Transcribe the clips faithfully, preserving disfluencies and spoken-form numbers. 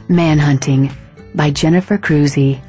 Manhunting by Jennifer Cruzy.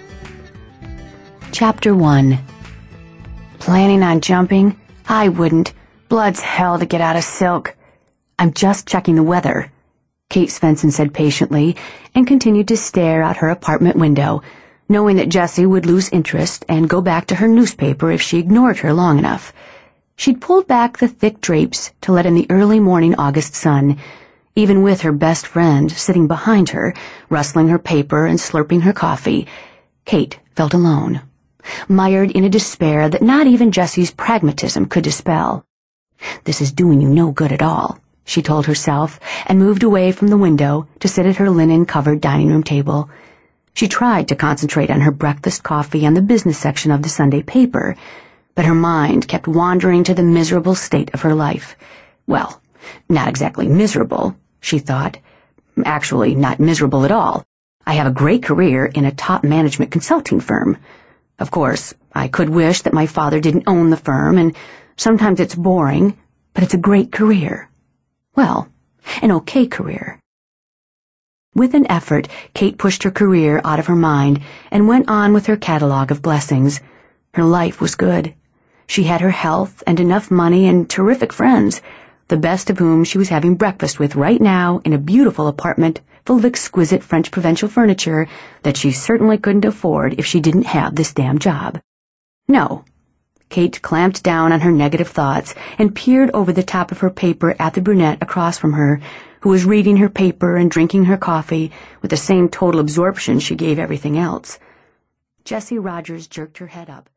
Chapter one. Planning on jumping? I wouldn't. Blood's hell to get out of silk. I'm just checking the weather, Kate Svensson said patiently, and continued to stare out her apartment window, knowing that Jessie would lose interest and go back to her newspaper if she ignored her long enough. She'd pulled back the thick drapes to let in the early morning August sun, even with her best friend sitting behind her, rustling her paper and slurping her coffee. Kate felt alone, mired in a despair that not even Jessie's pragmatism could dispel. "This is doing you no good at all," she told herself, and moved away from the window to sit at her linen-covered dining room table. She tried to concentrate on her breakfast coffee and the business section of the Sunday paper, but her mind kept wandering to the miserable state of her life. Well, not exactly miserable, she thought. Actually, not miserable at all. I have a great career in a top management consulting firm. Of course, I could wish that my father didn't own the firm, and sometimes it's boring, but it's a great career. Well, an okay career. With an effort, Kate pushed her career out of her mind and went on with her catalog of blessings. Her life was good. She had her health and enough money and terrific friends, the best of whom she was having breakfast with right now in a beautiful apartment full of exquisite French provincial furniture that she certainly couldn't afford if she didn't have this damn job. No. Kate clamped down on her negative thoughts and peered over the top of her paper at the brunette across from her, who was reading her paper and drinking her coffee with the same total absorption she gave everything else. Jessie Rogers jerked her head up.